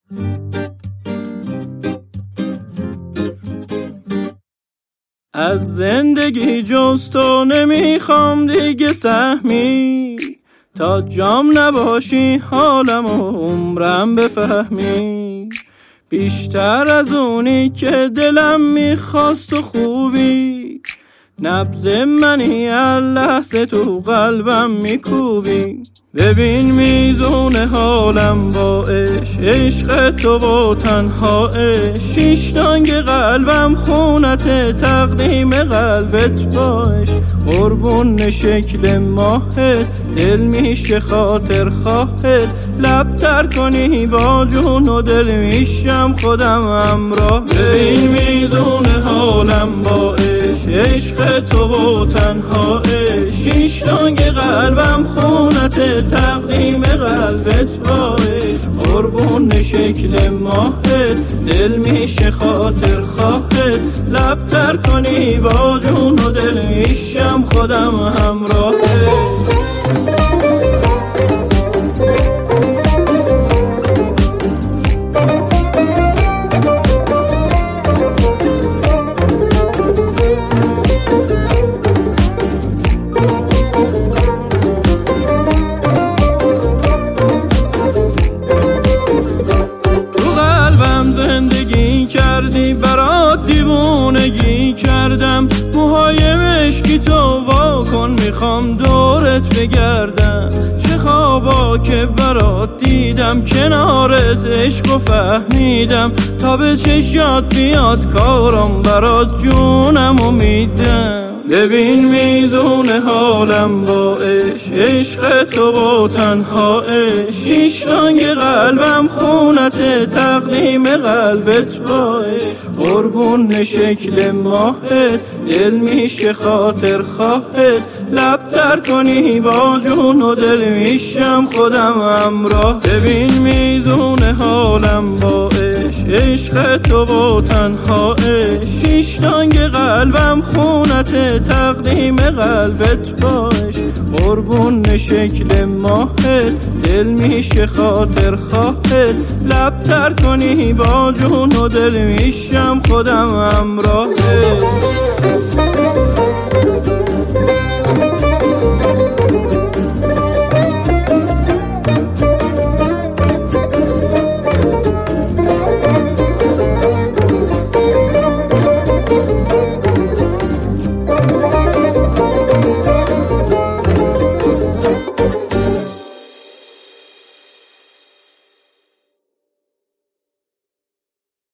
از زندگی جز تو نمیخوام دیگه سهمی، تا جام نباشی حالم و عمرم بفهمی. بیشتر از اونی که دلم میخواست و خوبی، نبض منی هر لحظه تو قلبم میکوبی. ببین میزون حالم با عشق تو با تنهایش، شیش دانگ قلبم خونت تقدیم قلبت باش. قربون شکل ماهت دل میشه خاطر خواهت، لب تر کنی با جون و دل میشم خودم همراه. ببین میزون حالم با عشق تو با تنهایش، شیش دانگ قلبم خونت تقدیم قلبت باش. قربون شکل ماهت دل میشه خاطر خواهت، لب تر کنی با جون و دل میشم خودم همراهت. کردی برات دیوونگی کردم، موهای مشکی تو وا کن میخوام دورت بگردم. چه خوابا که برات دیدم کنارت عشق و فهمیدم، تا به چشات بیاد کارم برات جونم و میدم. ببین میزون حالم با عشق تو با تنهایش، شیش دانگ قلبم خونت تقدیم قلبت باش. قربون شکل ماهت دل میشه خاطر خواهت، لب تر کنی با جون و دل میشم خودم همراه. ببین میزون حالم با عشق تو با تنهایش، شیش دانگ قلبم خونت تقدیم قلبت باش. قربون شکل ماهت دل میشه خاطر خواهت، لب تر کنی با جون و دل میشم خودم همراهت.